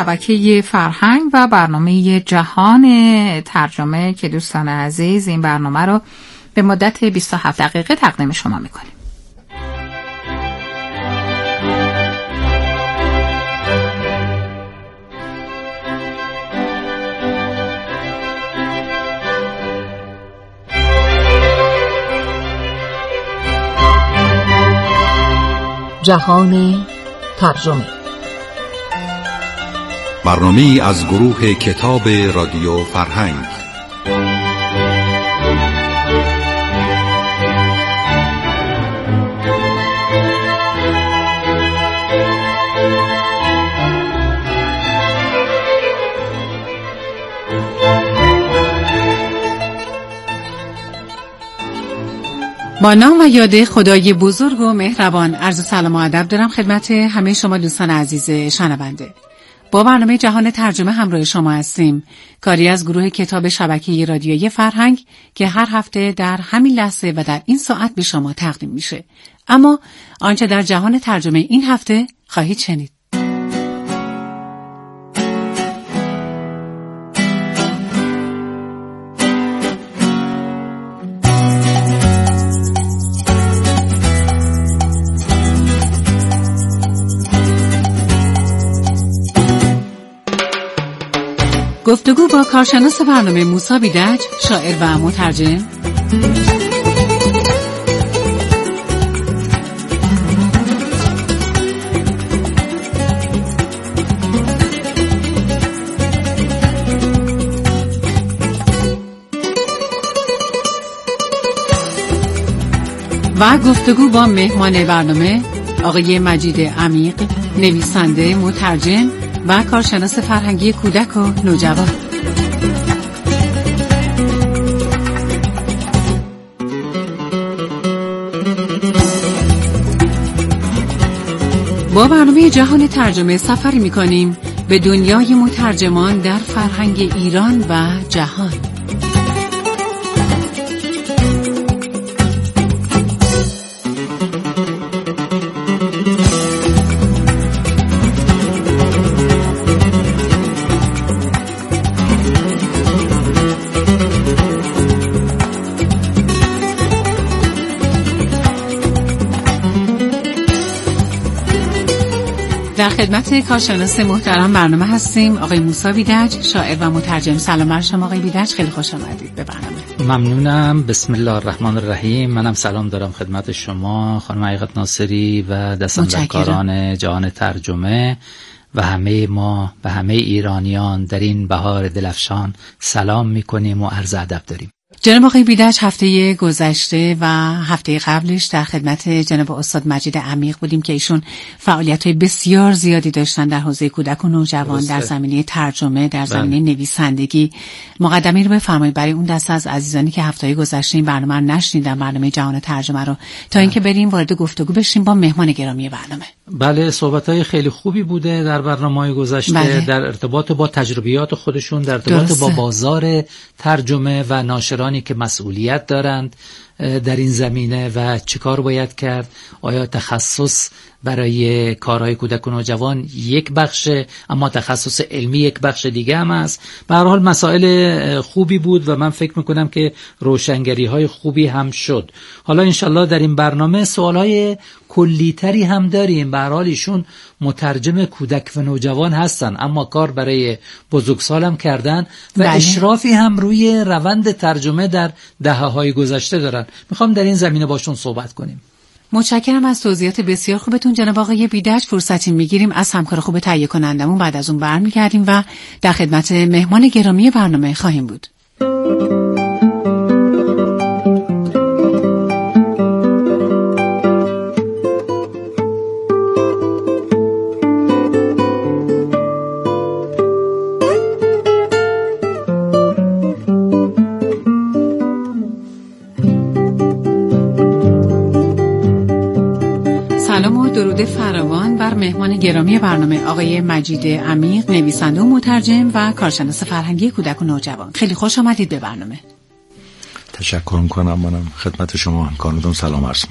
شبکه فرهنگ و برنامه جهان ترجمه که دوستان عزیز این برنامه رو به مدت 27 دقیقه تقدیم شما میکنیم. جهان ترجمه، برنامه‌ای از گروه کتاب رادیو فرهنگ. با نام و یاد خدای بزرگ و مهربان عرض سلام و ادب دارم خدمت همه شما دوستان عزیز شنونده. با برنامه جهان ترجمه همراه شما هستیم، کاری از گروه کتاب شبکه رادیویی فرهنگ که هر هفته در همین لحظه و در این ساعت به شما تقدیم میشه. اما آنچه در جهان ترجمه این هفته خواهید شنید. گفتگو با کارشناس برنامه موسی بیدج، شاعر و مترجم. و گفتگو با مهمان برنامه آقای مجید عمیق، نویسنده، مترجم و کارشناس فرهنگی کودک و نوجوان. با برنامه جهان ترجمه سفری می‌کنیم به دنیای مترجمان در فرهنگ ایران و جهان. در خدمت کارشناس محترم برنامه هستیم آقای موسی بیدج، شاعر و مترجم. سلام بر شما آقای بیدج، خیلی خوش آمدید به برنامه. ممنونم. بسم الله الرحمن الرحیم. منم سلام دارم خدمت شما خانم حقیقت ناصری و دستاندرکاران جهان ترجمه و همه ما و همه ایرانیان در این بهار دلفشان سلام میکنیم و عرض ادب داریم. جناب آقای بیدج، هفته گذشته و هفته قبلش در خدمت جناب استاد مجید عمیق بودیم که ایشون فعالیت‌های بسیار زیادی داشتن در حوزه کودک و نوجوان، در زمینه ترجمه، در زمینه نویسندگی. مقدمه رو بفرمایید برای اون دسته از عزیزانی که هفته گذشته این برنامه رو نشنیدن، برنامه جهان ترجمه رو، تا اینکه بریم وارد گفتگو بشیم با مهمان گرامی برنامه. بله، صحبت‌های خیلی خوبی بوده در برنامه‌های گذشته. بله. در ارتباط با تجربیات خودشون، در ارتباط با بازار ترجمه و ناشرانی که مسئولیت دارند در این زمینه و چیکار باید کرد. آیا تخصص برای کارهای کودک و نوجوان یک بخشه، اما تخصص علمی یک بخش دیگه هم است. به هر حال مسائل خوبی بود و من فکر میکنم که روشنگری‌های خوبی هم شد. حالا انشالله در این برنامه سوالهای کلی‌تری هم داریم. به هر حال ایشون مترجم کودک و نوجوان هستن، اما کار برای بزرگسال هم کردن و اشرافی هم روی روند ترجمه در دهه‌های گذشته دارن. میخوام در این زمینه باشون صحبت کنیم. متشکرم از توضیحات بسیار خوبتون جناب آقای بیدج. فرصتی میگیریم از همکار خوب تهیه کنندمون، بعد از اون برمیگردیم و در خدمت مهمان گرامی برنامه خواهیم بود. درود فراوان بر مهمان گرامی برنامه آقای مجید عمیق، نویسنده و مترجم و کارشناس فرهنگی کودک و نوجوان. خیلی خوش آمدید به برنامه. تشکر میکنم. منم خدمت شما همکارانم سلام عرض میکنم.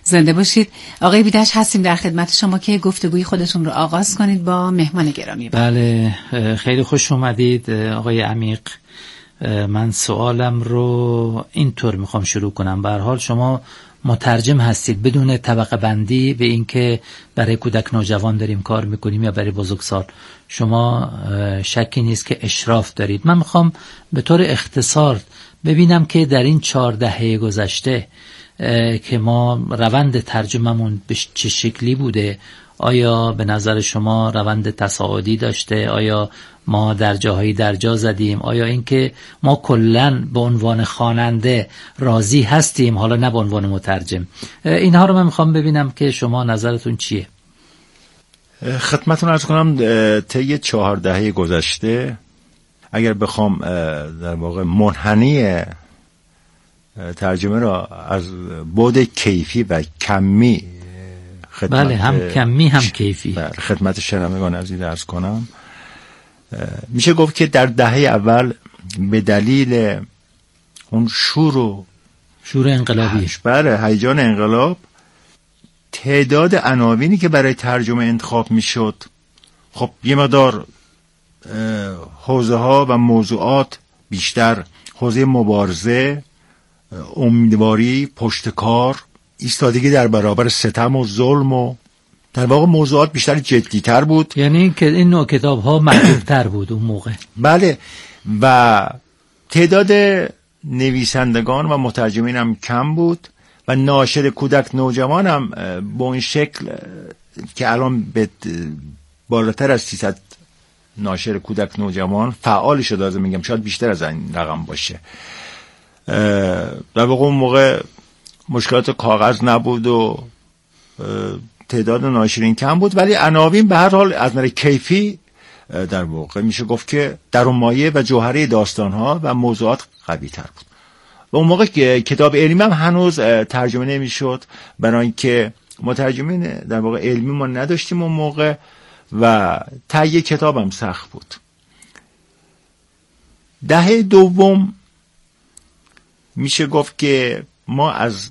زنده باشید. آقای بیدش هستیم در خدمت شما که گفتگوی خودتون رو آغاز کنید با مهمان گرامی. بله، خیلی خوش اومدید آقای عمیق. من سوالم رو اینطور میخوام شروع کنم. به هر حال شما مترجم هستید، بدون طبقه بندی به این که برای کودک نوجوان داریم کار میکنیم یا برای بزرگسال، شما شکی نیست که اشراف دارید. من میخوام به طور اختصار ببینم که در این 4 دهه گذشته که ما روند ترجممون به چه شکلی بوده. آیا به نظر شما روند تصاعدی داشته؟ آیا ما در جاهایی درجا زدیم؟ آیا اینکه ما کلاً به عنوان خواننده راضی هستیم، حالا نه به عنوان مترجم؟ اینها رو من میخوام ببینم که شما نظرتون چیه. خدمتتون عرض کنم طی 4 دهه گذشته اگر بخوام در واقع منحنی ترجمه را از بعد کیفی و کمی بله، هم کمی هم کیفی خدمت شنوندگان عزیز عرض کنم، میشه گفت که در دهه اول به دلیل اون شور انقلابی، بله، هیجان انقلاب، تعداد عناوینی که برای ترجمه انتخاب میشد، خب یه مقدار حوزه ها و موضوعات بیشتر، حوزه مبارزه، امیدواری، پشتکار، ایستادگی در برابر ستم و ظلم و در واقع موضوعات بیشتر جدی‌تر بود. یعنی که این نوع کتاب‌ها محبوب‌تر بود اون موقع. بله، و تعداد نویسندگان و مترجمین هم کم بود و ناشر کودک نوجوان هم با این شکل که الان به بالاتر از 300 ناشر کودک نوجوان فعال شده، لازم میگم شاید بیشتر از این رقم باشه. در واقع اون موقع مشکلات کاغذ نبود و تعداد ناشرین کم بود، ولی عناوین به هر حال از نظر کیفی در واقع میشه گفت که درونمایه و جوهره داستان‌ها و موضوعات قوی‌تر بود. و اون موقع که کتاب علمی هم هنوز ترجمه نمیشد، برای اینکه مترجمین در واقع علمی ما نداشتیم اون موقع و تهیه کتاب هم سخت بود. دهه دوم میشه گفت که ما از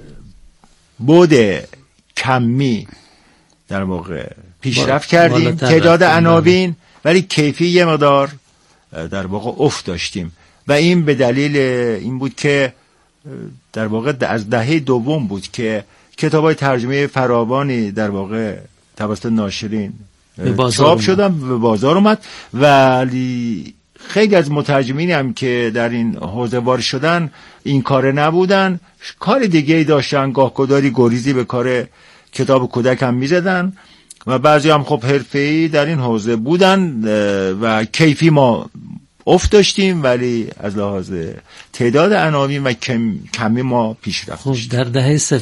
بعد کمی در واقع پیشرفت کردیم، تعداد عناوین، ولی کیفی یه مقدار در واقع افت داشتیم و این به دلیل این بود که در واقع از دهه دوم بود که کتاب‌های ترجمه فراوانی در واقع توسط ناشرین چاپ شدن، به بازار اومد، ولی خیلی از مترجمین هم که در این حوزه وارد شدن این کار نبودن، کار دیگه‌ای داشتن، گاهگداری گریزی به کار کتاب کودک هم می‌زدن و بعضی هم خب حرفه‌ای در این حوزه بودن و کیفی ما افت داشتیم، ولی از لحاظ تعداد عناوین و کمی ما پیشرفت داشتیم. در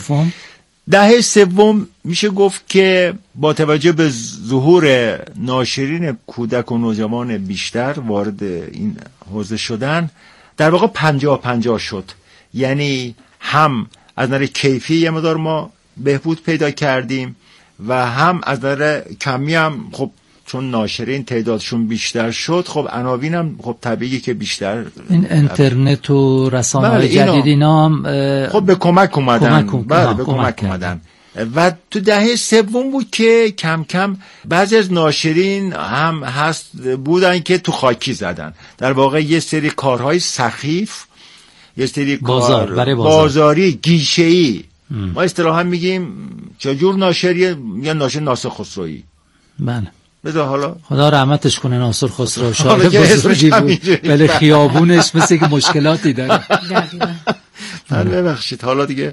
دهه سوم میشه گفت که با توجه به ظهور ناشرین کودک و نوجوان بیشتر وارد این حوزه شدن، در واقع 50-50 شد. یعنی هم از نظر کیفی یه مقدار ما بهبود پیدا کردیم و هم از نظر کمی هم خب چون ناشرین تعدادشون بیشتر شد، خب عناوین هم خب طبیعیه که بیشتر، این اینترنت و رسانه‌های جدید اینا هم خب به کمک اومدن. و تو دهه سوم بود که کم کم بعضی از ناشرین هم هست بودن که تو خاکی زدن، در واقع یه سری کارهای سخیف، یه سری بازاری گیشه‌ای، ما اصطلاحاً میگیم چجور ناشریه، یا ناشر ناصر خسرویی. بله، بذار حالا خدا رحمتش کنه ناصر خسرو، شاعر بزرگی بود، ولی خیابونش مثل که مشکلاتی داره. ببخشید، حالا دیگه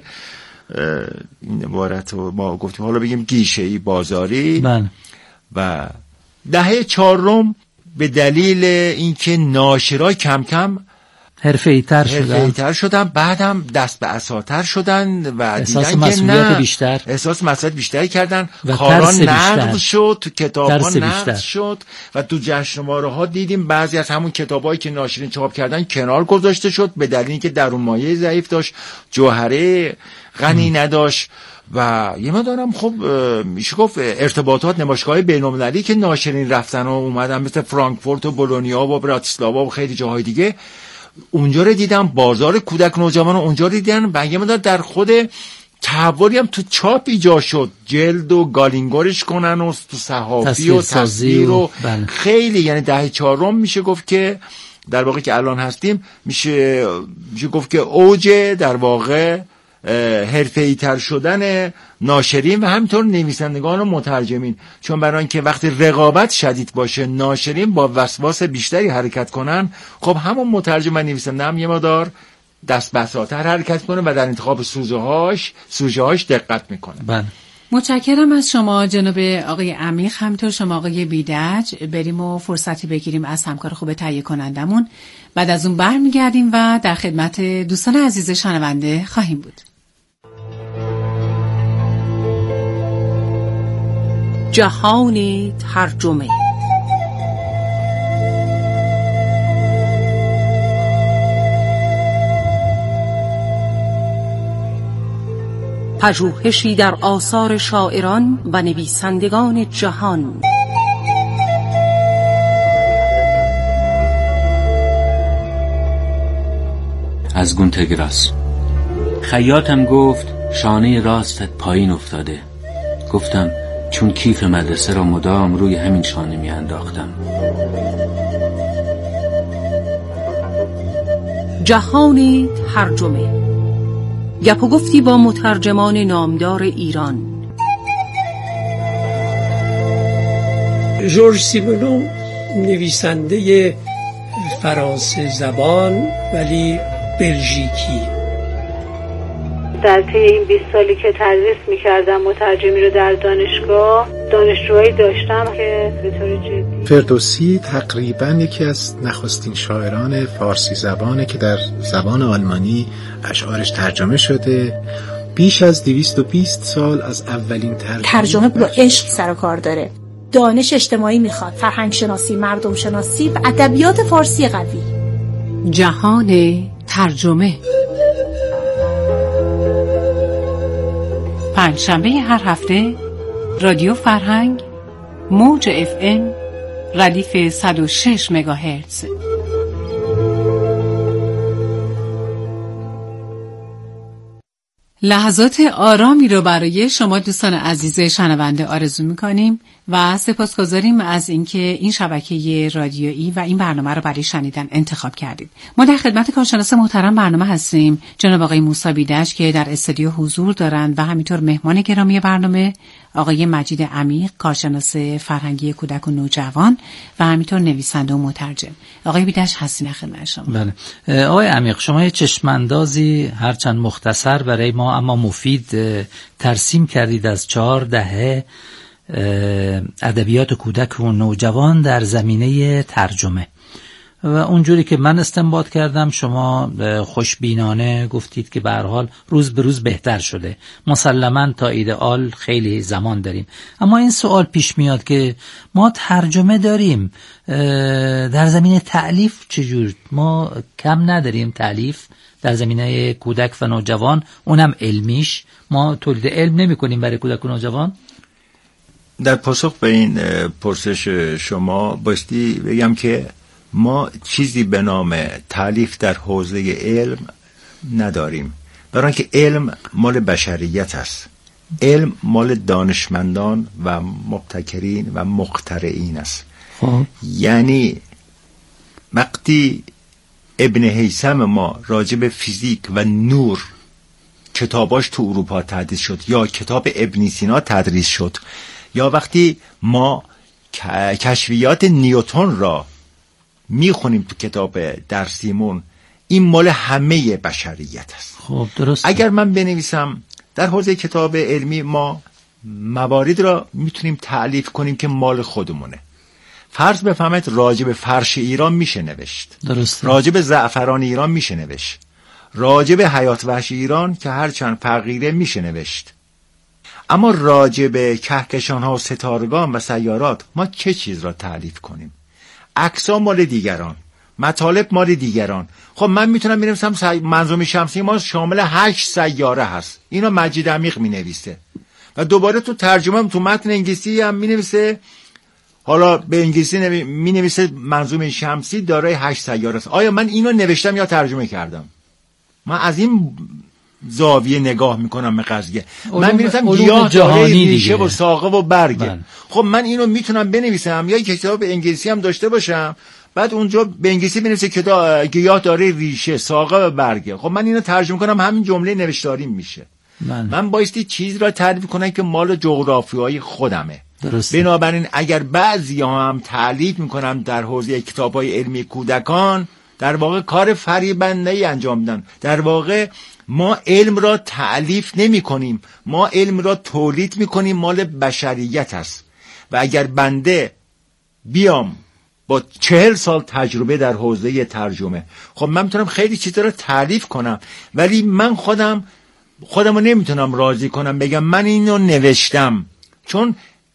این عبارت رو ما گفتیم، حالا بگیم گیشه‌ای، بازاری. بله. و دهه چهارم به دلیل اینکه ناشرای کم کم حرفه‌ای‌تر شدن، بعدم دست به عصاتر شدن و دیدن که نه، احساس مسئولیت بیشتری کردن، کارا نقد شد، کتاب‌ها نقد شد و تو جشنواره ها دیدیم بعضی از همون کتابایی که ناشرین چاپ کردن کنار گذاشته شد به دلیل اینکه درونمایه ضعیف داشت، جوهره غنی نداشت. و یه مقدارم خب میشه گفت ارتباطات نمایشگاه‌های بین‌المللی که ناشرین رفتن و اومدن مثل فرانکفورت و بولونیا و براتیسلاوا و خیلی جاهای دیگه، اونجا رو دیدم، بازار کودک نوجوان اونجا رو دیدن و یه مقدار در خود تحولی هم تو چاپ ایجاد شد، جلد و گالینگورش کنن و تو صحافی و تصویر و خیلی، یعنی دهه 4 میشه گفت که در واقع که الان هستیم میشه گفت که اوج در واقع حرفه‌ای تر شدن ناشرین و همینطور نویسندگان و مترجمین، چون برای اینکه وقتی رقابت شدید باشه ناشرین با وسواس بیشتری حرکت کنن، خب همون مترجم و نویسنده هم یه مقدار دست بساتر حرکت کنه و در انتخاب سوژه هاش دقت میکنه. بله. متشکرم از شما جناب آقای عمیق، همینطور شما آقای بیدج. بریم و فرصتی بگیریم از همکار خوب تهیه کنندمون، بعد از اون برمیگردیم و در خدمت دوستان عزیز شنونده خواهیم بود. جهان ترجمه. پژوهشی در آثار شاعران و نویسندگان جهان. از گونته گراس. خیاطم گفت شانه راستت پایین افتاده. گفتم چون کیف مدرسه را مدام روی همین شانه می انداختم. جهان ترجمه. گپ و گفتی با مترجمان نامدار ایران. ژورژ سیمونو نویسنده فرانسه زبان ولی بلژیکی. در طی این 20 سالی که تدریس می‌کردم مترجمی رو در دانشگاه، دانشجوهایی داشتم که به طور جدی. فردوسی تقریباً یکی از نخستین شاعران فارسی زبانه که در زبان آلمانی اشعارش ترجمه شده. بیش از 220 سال از اولین ترجمه با عشق سر و کار داره. دانش اجتماعی میخواد، فرهنگ شناسی، مردم شناسی و ادبیات فارسی قوی. جهان ترجمه. پنجشنبه هر هفته رادیو فرهنگ، موج FM، ردیف 106 مگاهرتز. لحظات آرامی رو برای شما دوستان عزیز شنونده آرزو می‌کنیم و سپاسگزاریم از اینکه این شبکه رادیویی و این برنامه رو برای شنیدن انتخاب کردید. ما در خدمت کارشناس محترم برنامه هستیم، جناب آقای موسی بیدج که در استودیو حضور دارند و همینطور مهمان گرامی برنامه آقای مجید عمیق، کارشناس فرهنگی کودک و نوجوان و همینطور نویسنده و مترجم. آقای بیدج هستین خدمت شما. بله. آقای عمیق، شما یه چشماندازی هرچند مختصر برای ما اما مفید ترسیم کردید از 4 دهه ادبیات کودک و نوجوان در زمینه ترجمه و اونجوری که من استنباط کردم شما خوشبینانه گفتید که به هر حال روز به روز بهتر شده. مسلماً تا ایدئال خیلی زمان داریم، اما این سوال پیش میاد که ما ترجمه داریم، در زمینه تألیف چجور؟ ما کم نداریم تألیف در زمینه کودک و نوجوان، اونم علمیش؟ ما تولید علم نمی کنیم برای کودک و نوجوان؟ در پاسخ به این پرسش شما بایستی بگم که ما چیزی به نام تألیف در حوزه علم نداریم، برای اینکه علم مال بشریت است. علم مال دانشمندان و مبتکرین و مخترعین است. یعنی وقتی ابن هیثم ما راجع به فیزیک و نور کتاباش تو اروپا تدریس شد، یا کتاب ابن سینا تدریس شد، یا وقتی ما کشفیات نیوتن را میخونیم تو کتاب درسیمون، این مال همه بشریت است. خب درست. اگر من بنویسم در حوزه کتاب علمی، ما موارد را میتونیم تألیف کنیم که مال خودمونه. فرض بفهمید راجع به فرش ایران میشه نوشت، درسته. راجع به زعفران ایران میشه نوشت، راجع به حیات وحش ایران که هرچند فقیره میشه نوشت، اما راجع به کهکشان ها و ستارگان و سیارات ما چه چیز را تألیف کنیم؟ عکس‌ها مال دیگران، مطالب مال دیگران. خب من میتونم بنویسم منظومه شمسی ما شامل 8 سیاره هست، اینو مجید عمیق مینویسه و دوباره تو ترجمه تو متن انگلیسی هم مینویسه، حالا به انگلیسی مینویسه منظومه شمسی دارای 8 سیاره است. آیا من اینو نوشتم یا ترجمه کردم؟ من از این زاویه نگاه میکنم به قضیه. من میرسم گیاه داره ریشه و ساقه و برگه. خب من اینو میتونم بنویسم یا کتاب انگلیسی هم داشته باشم، بعد اونجا به انگلیسی بنویسه کتاب گیاه داره ریشه ساقه و برگه. خب من اینو ترجمه کنم، همین جمله نوشتاری میشه. من بایستی چیز را تعریف کنم که مال جغرافیای خودمه. درسته. بنابراین اگر بعضی هم تألیف میکنم در حوزه کتاب‌های علمی کودکان، در واقع کار فریبنده‌ای انجام میدن. در واقع ما علم را تألیف نمی کنیم، ما علم را تولید میکنیم، مال بشریت است. و اگر بنده بیام با 40 سال تجربه در حوزه ترجمه، خب من میتونم خیلی چیزا رو تألیف کنم، ولی من خودم رو نمیتونم راضی کنم بگم من اینو نوشتم، چون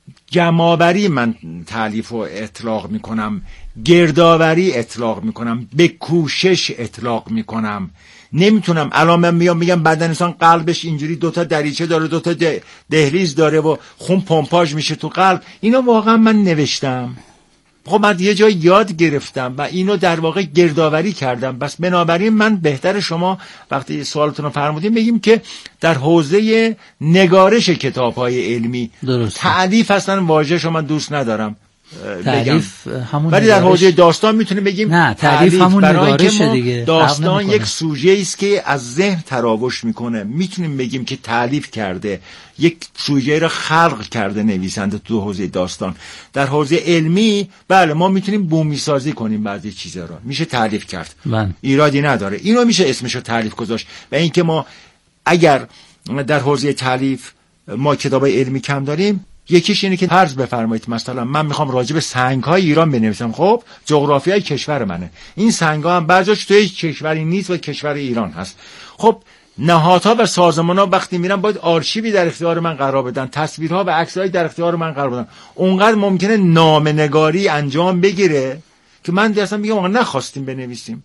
جمع‌آوری من تألیف و اطلاق میکنم، گردآوری اطلاق میکنم، به کوشش اطلاق میکنم. نمیتونم الان من میگم بدن انسان قلبش اینجوری 2 تا دریچه داره، 2 تا دهلیز داره و خون پمپاژ میشه تو قلب. اینو واقعا من نوشتم؟ خب من یه جای یاد گرفتم و اینو در واقع گردآوری کردم. بس بنابراین من بهتر شما وقتی سوالتون رو فرمودین بگیم که در حوزه نگارش کتاب‌های علمی تألیف اصلا واژه‌شو من دوست ندارم بگم، ولی در حوزه داستان میتونیم بگیم نه تألیف همون نگارشه دیگه. داستان یک سوژه است که از ذهن تراوش میکنه، میتونیم بگیم که تألیف کرده، یک سوژه را خلق کرده نویسنده تو حوزه داستان. در حوزه علمی بله ما میتونیم بومی سازی کنیم، بعضی چیزا رو میشه تألیف کرد، ایرادی نداره، اینو میشه اسمشو تألیف گذاشت. و اینکه ما اگر در حوزه تألیف ما کتابای علمی کم داریم، یکیش اینه که فرض بفرمایید مثلا من میخوام راجع به سنگ‌های ایران بنویسم، خب جغرافیای کشور منه، این سنگ‌ها هم بعضیش توی کشوری نیست و کشور ایران هست. خب نهادها و سازمان‌ها وقتی میرن باید آرشیوی در اختیار من قرار بدن، تصویرها و عکس‌های در اختیار من قرار بدن. اونقدر ممکنه نامه‌نگاری انجام بگیره که من اصلا میگم آقا نخواستیم بنویسیم.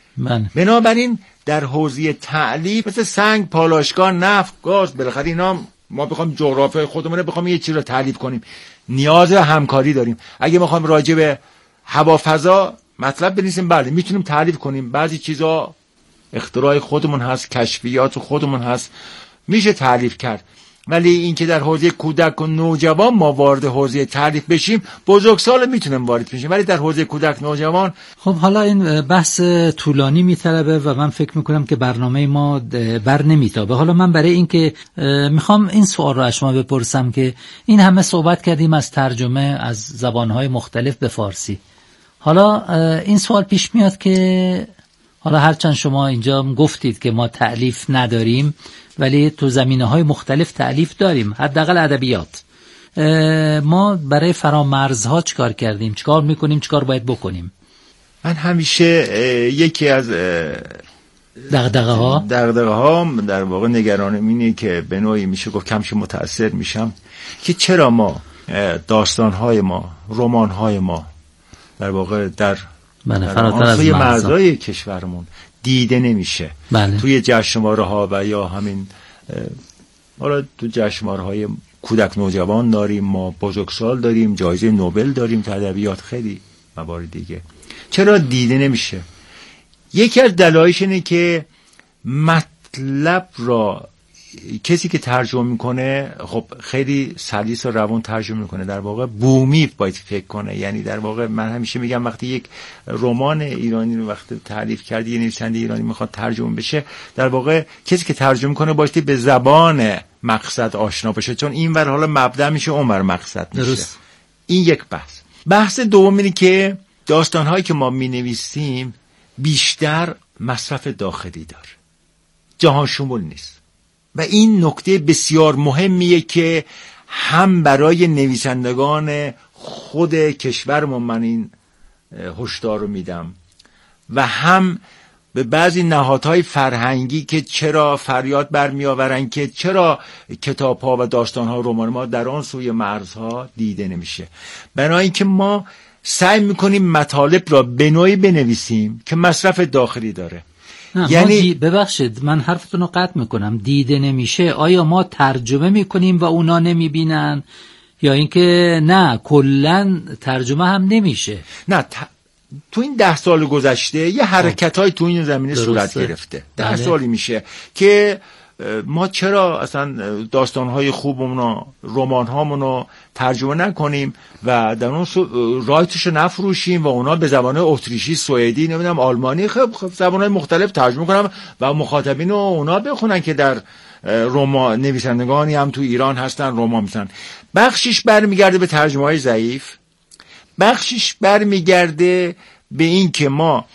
بنابراین در حوزه تألیف مثل سنگ، پالایشگاه، نفت، گاز، بالاخره اینا ما بخوام جغرافیای خودمون رو بخوام یه چیز رو تألیف کنیم نیاز به همکاری داریم. اگه بخوام راجع به هوا فضا مطلب بنویسیم بله میتونیم تألیف کنیم، بعضی چیزا اختراع خودمون هست، کشفیات خودمون هست، میشه تألیف کرد. ولی اینکه در حوزه کودک و نوجوان ما وارد حوزه تألیف بشیم، بزرگسال میتونیم وارد بشیم، ولی در حوزه کودک نوجوان خب حالا این بحث طولانی میطلبه و من فکر میکنم که برنامه ما بر نمیتابه. حالا من برای اینکه میخوام این سوال رو از شما بپرسم که این همه صحبت کردیم از ترجمه از زبانهای مختلف به فارسی، حالا این سوال پیش میاد که حالا هرچند شما اینجا گفتید که ما تألیف نداریم ولی تو زمینه‌های مختلف تألیف داریم، حداقل ادبیات. ما برای فرامرزها چیکار کردیم؟ چیکار میکنیم؟ چیکار باید بکنیم؟ من همیشه یکی از دغدغه‌ها در واقع نگرانم اینه که به نوعی میشه گفت کمش متأثر میشم که چرا ما داستان‌های ما، رمان‌های ما در واقع در توی مرزهای کشورمون دیده نمیشه. توی جشنواره ها و یا همین حالا تو جشنواره های کودک نوجوان داریم، ما بزرگسال داریم، جایزه نوبل داریم در ادبیات، خیلی موارد دیگه. چرا دیده نمیشه؟ یکی از دلایلش اینه که مطلب را کسی که ترجمه میکنه خب خیلی سلیس و روان ترجمه میکنه، در واقع بومی باید فکر کنه. یعنی در واقع من همیشه میگم وقتی یک رمان ایرانی رو وقتی تألیف کردی یه نویسنده ایرانی میخواد ترجمه بشه، در واقع کسی که ترجمه میکنه بایستی به زبان مقصد آشنا باشه، چون این ور حالا مبدأ میشه اون ور مقصد میشه. درست. این یک بحث دوم اینه که داستانهایی که ما مینویسیم بیشتر مصرف داخلی داره، جهان شمول نیست. و این نکته بسیار مهمیه که هم برای نویسندگان خود کشورمون من این هشدار رو میدم و هم به بعضی نهادهای فرهنگی که چرا فریاد برمی آورن که چرا کتاب‌ها و داستان‌ها و رمان ما در آن سوی مرزها دیده نمیشه. برای اینکه ما سعی میکنیم مطالب را به نوعی بنویسیم که مصرف داخلی داره. یعنی ببخشید من حرفتون رو قطع میکنم، دیده نمیشه. آیا ما ترجمه میکنیم و اونا نمیبینن یا اینکه نه کلن ترجمه هم نمیشه؟ نه تو این 10 سال گذشته یه حرکت‌های تو این زمینه صورت گرفته. 10 سالی میشه که ما چرا اصلا داستانهای خوبمونو، رمان‌هامونو ترجمه نکنیم و در اون رایتشو نفروشیم و اونا به زبان اتریشی، سوئدی، نمیدونم آلمانی، خب زبان‌های مختلف ترجمه کنم و مخاطبین اونا بخونن که در رمان نویسندگانی هم تو ایران هستن رمان می‌نویسن. بخشش برمیگرده به ترجمه‌های ضعیف، بخشش برمیگرده به این که ما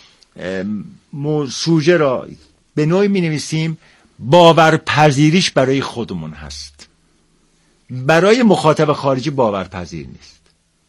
سوژه را به نوعی می‌نویسیم باورپذیریش برای خودمون هست، برای مخاطب خارجی باورپذیر نیست.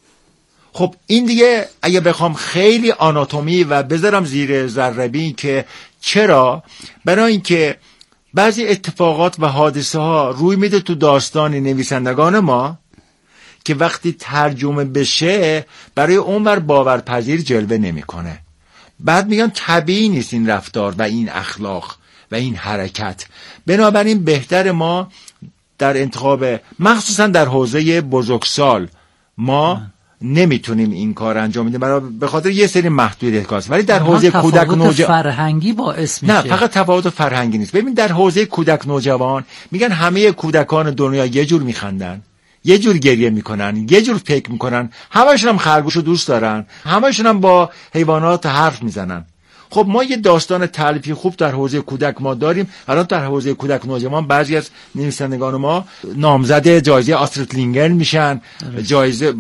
خب این دیگه اگه بخوام خیلی آناتومی و بذارم زیر ذره‌بین که چرا، برای اینکه بعضی اتفاقات و حادثه ها روی میده تو داستان نویسندگان ما که وقتی ترجمه بشه برای اونور باورپذیر جلوه نمیکنه. بعد میگن طبیعی نیست این رفتار و این اخلاق و این حرکت. بنابراین بهتر ما در انتخاب، مخصوصا در حوزه بزرگسال، ما نمیتونیم این کار انجام بدیم به خاطر یه سری محدودیت هست. ولی در حوزه کودک نوجوان فرهنگی باعث میشه. نه، فقط تفاوت فرهنگی نیست. ببین در حوزه کودک نوجوان میگن همه کودکان دنیا یه جور میخندن، یه جور گریه میکنن، یه جور فکر میکنن، همشون هم خرگوشو دوست دارن، همشون هم با حیوانات حرف میزنن. خب ما یه داستان تألیفی خوب در حوزه کودک ما داریم. الان در حوزه کودک نوجوان بعضی از نویسندگان ما نامزد جایزه آسترید لینگرن میشن، جایزه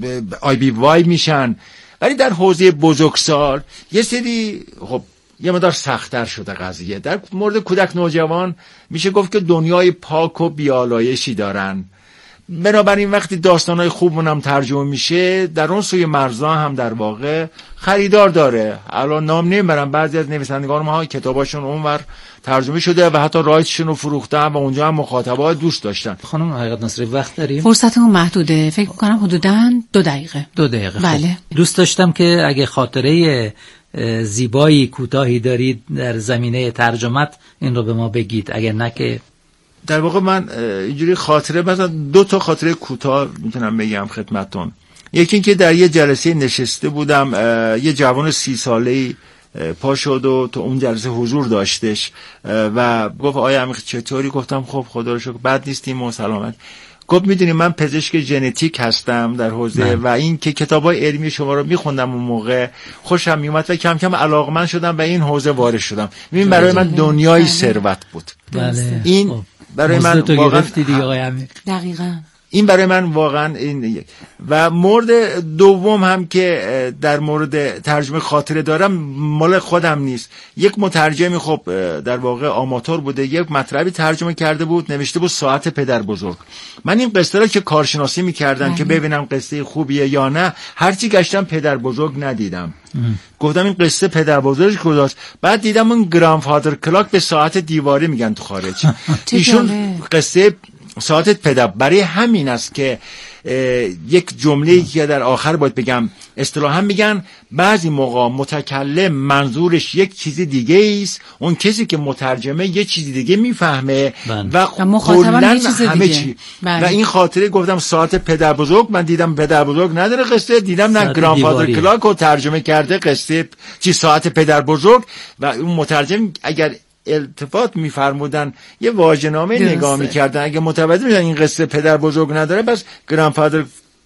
IBY میشن. ولی در حوزه بزرگسال یه سری خب یه مقدار سخت‌تر شده قضیه. در مورد کودک نوجوان میشه گفت که دنیای پاک و بیالایشی دارن. بنابراین وقتی داستانهای خوبمون هم ترجمه میشه در اون سوی مرزا هم در واقع خریدار داره. الان نام نمیبرم، بعضی از نویسندگان ما کتاباشون اونور ترجمه شده و حتی رایتشون رو فروختن و اونجا هم مخاطبا دوست داشتن. خانم حقیقت ناصری وقت داریم؟ فرصتمون محدوده، فکر کنم حدوداً 2 دقیقه. 2 دقیقه. بله. خب. دوست داشتم که اگه خاطره زیبایی کوتاهی دارید در زمینه ترجمت این رو به ما بگید، اگر نه که در واقع من اینجوری خاطره، مثلا 2 تا خاطره کوتاه میتونم بگم خدمتتون. یکی این که در یه جلسه نشسته بودم، یه جوان 30 ساله‌ای پا شد و تو اون جلسه حضور داشتش و گفت آیا عمیق چطوری؟ گفتم خب خدا رو شکر بد نیستیم و سلامت. گفت میدونی من پزشک ژنتیک هستم در حوزه و این که کتابای علمی شما رو میخوندم اون موقع خوشم میومد و کم کم علاقمند شدم به این حوزه وارد شدم. ببین برای من دنیای ثروت بود. بله. این برای من واقعا دقیقاً این برای من واقعا این. و مورد دوم هم که در مورد ترجمه خاطره دارم مال خودم نیست. یک مترجمی خب در واقع آماتور بوده، یک مطلبی ترجمه کرده بود، نوشته بود ساعت پدر بزرگ. من این قصه را که کارشناسی میکردم که ببینم قصه خوبیه یا نه، هرچی گشتم پدر بزرگ ندیدم. گفتم این قصه پدر بزرگ کجاست؟ بعد دیدم اون گرandفادر کلاک به ساعت دیواری میگن تو خارج. ایشون قصه ساعت پدر، برای همین است که یک جمله‌ای که در آخر باید بگم، اصطلاحاً میگن بعضی موقع متکلم منظورش یک چیز دیگه است، اون کسی که مترجمه یک چیز دیگه میفهمه و کلاً همه چی. و این خاطره گفتم ساعت پدر بزرگ، من دیدم پدر بزرگ نداره قصه، دیدم نه گرandفادر کلاک رو ترجمه کرده قصه چی ساعت پدر بزرگ. و اون مترجم اگر التفات می‌فرمودن یه واژه‌نامه نگاه می‌کردن، اگه متوجه می‌شدن این قصه پدر بزرگ نداره، بس گرandفادر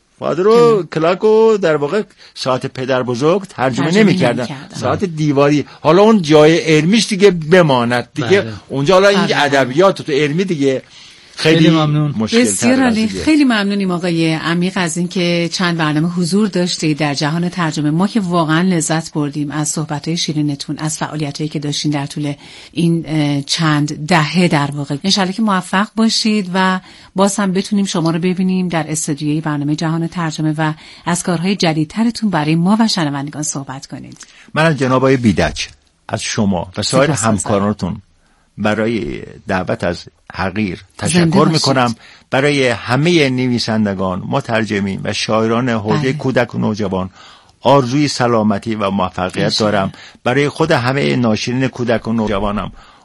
و کلاک و در واقع ساعت پدر بزرگ ترجمه نمی‌کردن، ساعت دیواری. حالا اون جای علمیش دیگه بماند دیگه، اونجا حالا این ادبیات تو علمی دیگه خیلی ممنون. بسیار عالی. خیلی ممنونیم آقای عمیق از این که چند برنامه حضور داشتید در جهان ترجمه. ما که واقعا لذت بردیم از صحبت‌های شیرینتون، از فعالیتایی که داشتین در طول این چند دهه در واقع. ان شاءالله که موفق باشید و باز هم بتونیم شما رو ببینیم در استودیوی برنامه جهان ترجمه و از کارهای جدیدترتون برای ما و شنوندگان صحبت کنید. من جناب آقای بیدج از شما و سایر همکارانتون برای دعوت از حقیر تشکر میکنم. برای همه نویسندگان، مترجمین و شاعران حوزه کودک و نوجوان آرزوی سلامتی و موفقیت دارم. برای خود همه ناشرین کودک و نوجوانم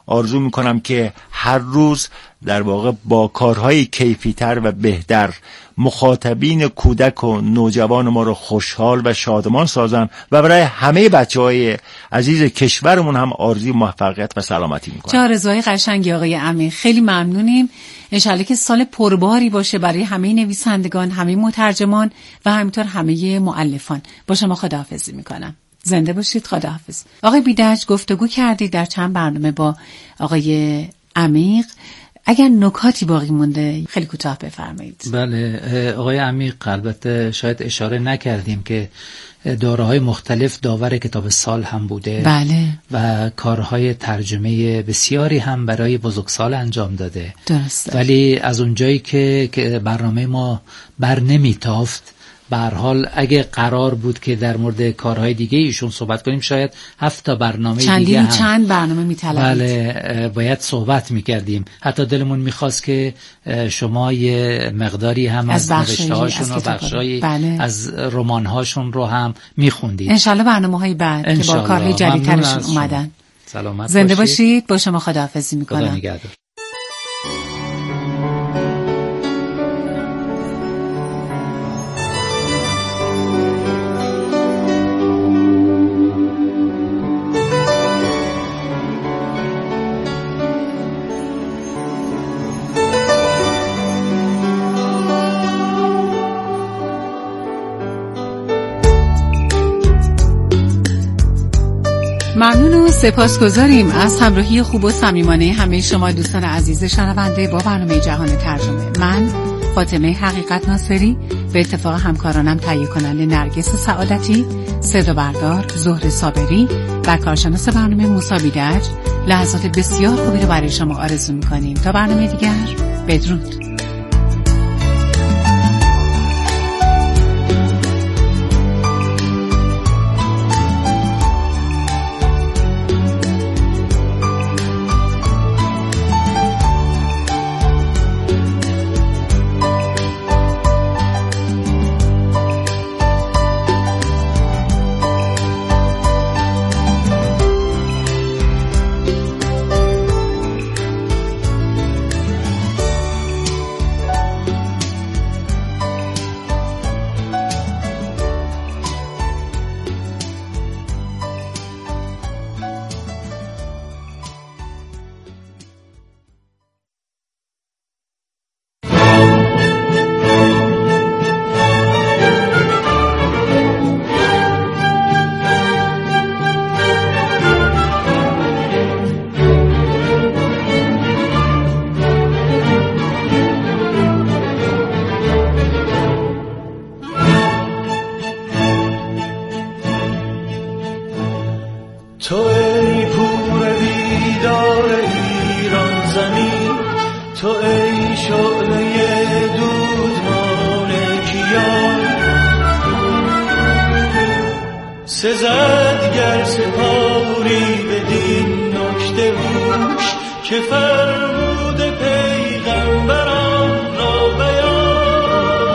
آرزو میکنم که هر روز در واقع با کارهای کیفی‌تر و بهتر مخاطبین کودک و نوجوان ما رو خوشحال و شادمان سازن و برای همه بچه‌های عزیز کشورمون هم آرزوی موفقیت و سلامتی میکنم. چه آرزوهای قشنگی آقای عمیق، خیلی ممنونیم. انشالله که سال پرباری باشه برای همه نویسندگان، همه مترجمان و همینطور همه مؤلفان. با شما خداحافظی میکنم. زنده باشید. خداحافظ. آقای بیدج، گفتگو کردید در چند برنامه با آقای عمیق. اگر نکاتی باقی مونده خیلی کوتاه بفرمایید. بله آقای عمیق، البته شاید اشاره نکردیم که دوره‌های مختلف داور کتاب سال هم بوده. بله. و کارهای ترجمه بسیاری هم برای بزرگسال انجام داده. درسته. ولی از اونجایی که برنامه ما بر نمیتافت، به هر حال اگه قرار بود که در مورد کارهای دیگه ایشون صحبت کنیم شاید 7 تا برنامه دیگه هم چند برنامه میطلبید. بله باید صحبت میکردیم. حتی دلمون میخواست که شما یه مقداری هم از نوشته‌هاشون و بخشایی از رمان‌هاشون رو هم میخوندید. انشالله برنامه‌های بعد که با کارهای جدیدترشون اومدن. سلامت زنده باشید. با شما خداحافظی میکنم. خدا نگهدار. ممنون و سپاسگزاریم از همراهی خوب و صمیمانه همه شما دوستان عزیز شنونده با برنامه جهان ترجمه. من فاطمه حقیقت ناصری به اتفاق همکارانم تهیه کننده نرگس سعادتی، صدا بردار زهره صابری و کارشناس برنامه موسی بیدج لحظات بسیار خوبی رو برای شما آرزو می‌کنیم. تا برنامه دیگر، بدرود. تو ای پور بیدار ایران زمین، تو ای شعله دودمان کیان، سزد گر سپاری بدین نکته هوش که فرمود پیغمبران را بیان.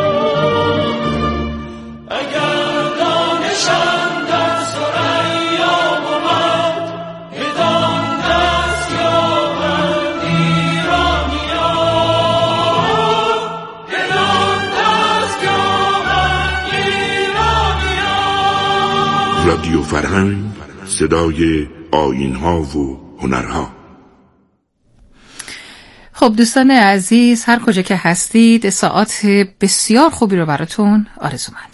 اگر دانشم در ثریا بود بدان دست یابند ایرانیان، بدان دست یابند ایرانیان. رادیو فرهنگ، صدای آیین‌ها و هنرها. خب دوستان عزیز، هر کجا که هستید ساعات بسیار خوبی رو براتون آرزو مندم.